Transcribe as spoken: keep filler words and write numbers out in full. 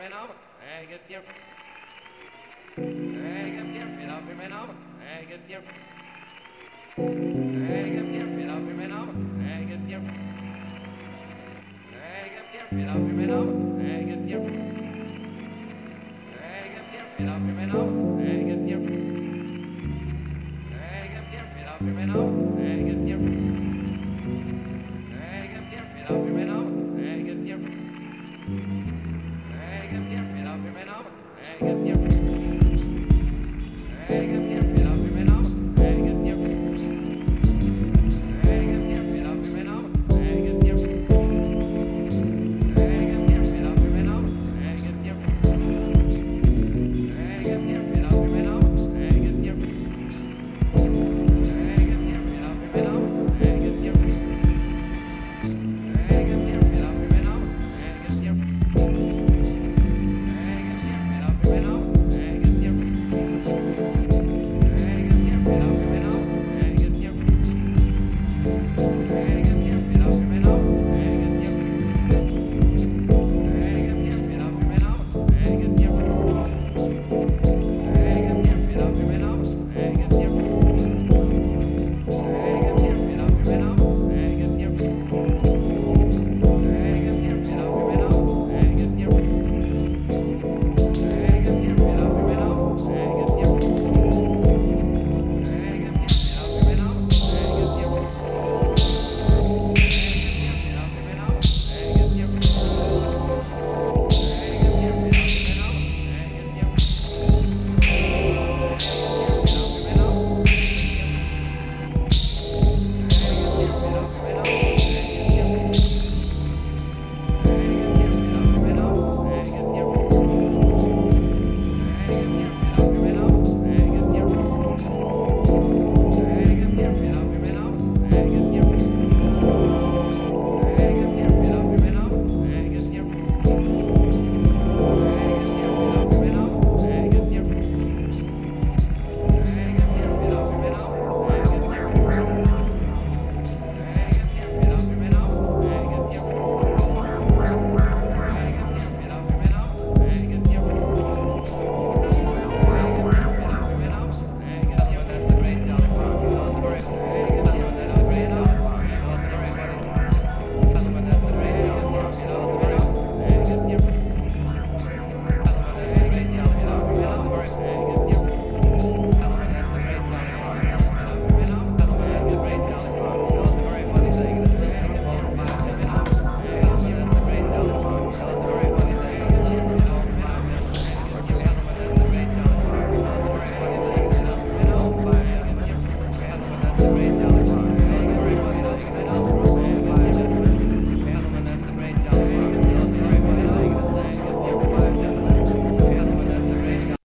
menor, äg ett hjälp. Äg ett hjälp, vill ha menor, äg ett hjälp. Äg ett hjälp, vill ha menor, äg ett hjälp. Äg ett hjälp, vill ha menor, äg ett hjälp. Äg ett hjälp, vill ha menor, äg ett hjälp. Äg ett hjälp, vill ha menor, äg ett hjälp. Äg ett hjälp, vill ha menor, äg ett hjälp. Äg ett hjälp, vill ha menor, äg ett hjälp.